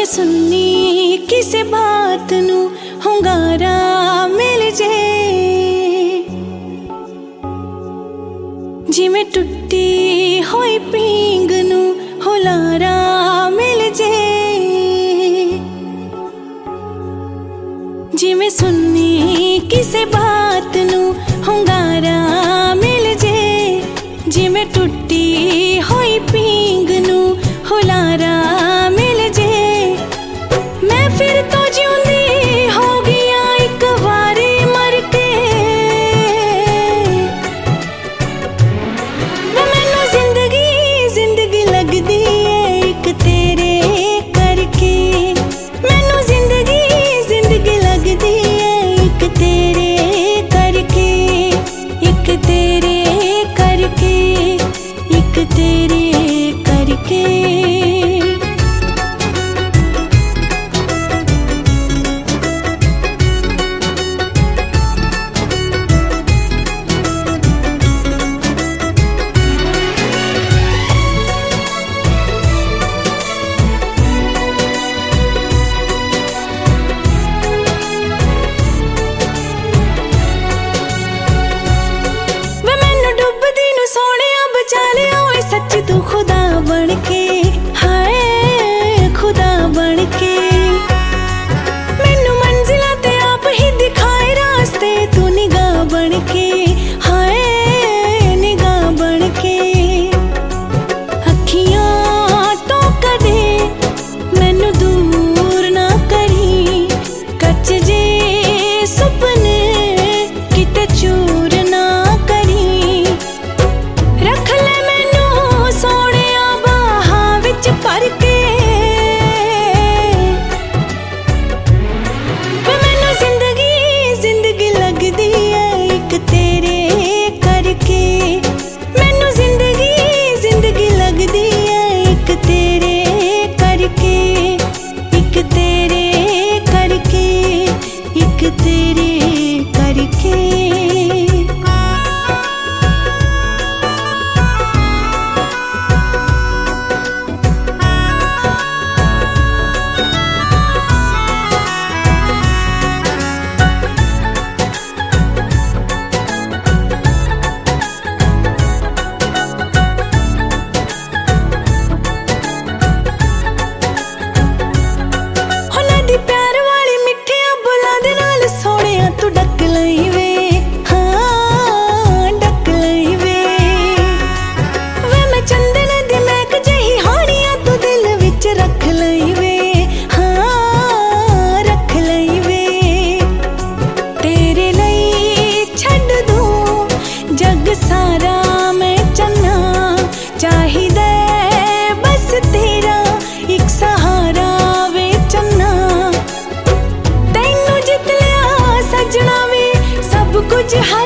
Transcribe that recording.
जिमें सुननी किसे बात नू हुंगारा मिल जे, जिमें टुट्टी होई पींग नू हुलारा मिल जे, जिमें सुननी किसे बात नू हुंगारा मिल जे, जिमें टुट्टी होई पींग नू हुलारा मिल जे। मैं फिर तो जिउंदी हो गया एक वारी मर के, मैनू जिंदगी जिंदगी लगदी है एक तेरे करके, मैनू जिंदगी जिंदगी लगदी है एक तेरे करके, एक तेरे करके, एक तेरे करके। सच तू खुदा बन के, हाय खुदा बन के, मैनू मंजिला ते आप ही दिखाए रास्ते, तू निगाह बन के, हाय निगाह बन के। अखियां तो कदे मैनू दूर ना करी, कच जे सुपने किते चूर ना करी, रख ले सोनिया बाहां विच भर के, मैनू जिंदगी जिंदगी लगदी है एक तेरे करके, मैनू जिंदगी जिंदगी लगदी है एक तेरे करके, एक तेरे करके, एक तेरे करके। प्यार वाली मिठिया बुलां दे नाल सोहणिया तू डक लई वे, हाँ डक लई वे, वे मैं चंदन दी महक जही हानिया तू दिल विच रख लई वे, हाँ रख लई वे। तेरे लई छड्ड दूं जग सारा मैं चन्ना, चाहिदा बस तेरा एक सहारा वे चन्ना, सजना वे सब कुछ है